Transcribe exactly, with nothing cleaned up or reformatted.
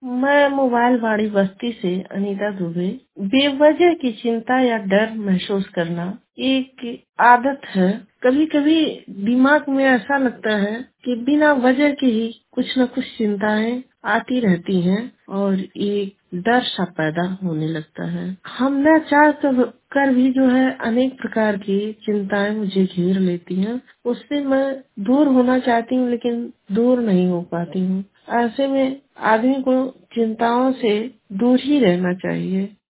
मैं मोबाइल वाड़ी बस्ती से अनीता दुबे। बेवजह की चिंता या डर महसूस करना एक आदत है। कभी कभी दिमाग में ऐसा लगता है कि बिना वजह के ही कुछ न कुछ चिंताएं आती रहती हैं और एक डर सा पैदा होने लगता है। हम न चाह कर कर भी जो है अनेक प्रकार की चिंताएं मुझे घेर लेती हैं। उससे मैं दूर होना चाहती हूँ लेकिन दूर नहीं हो पाती हूँ। ऐसे में आदमी को चिंताओं से दूर ही रहना चाहिए।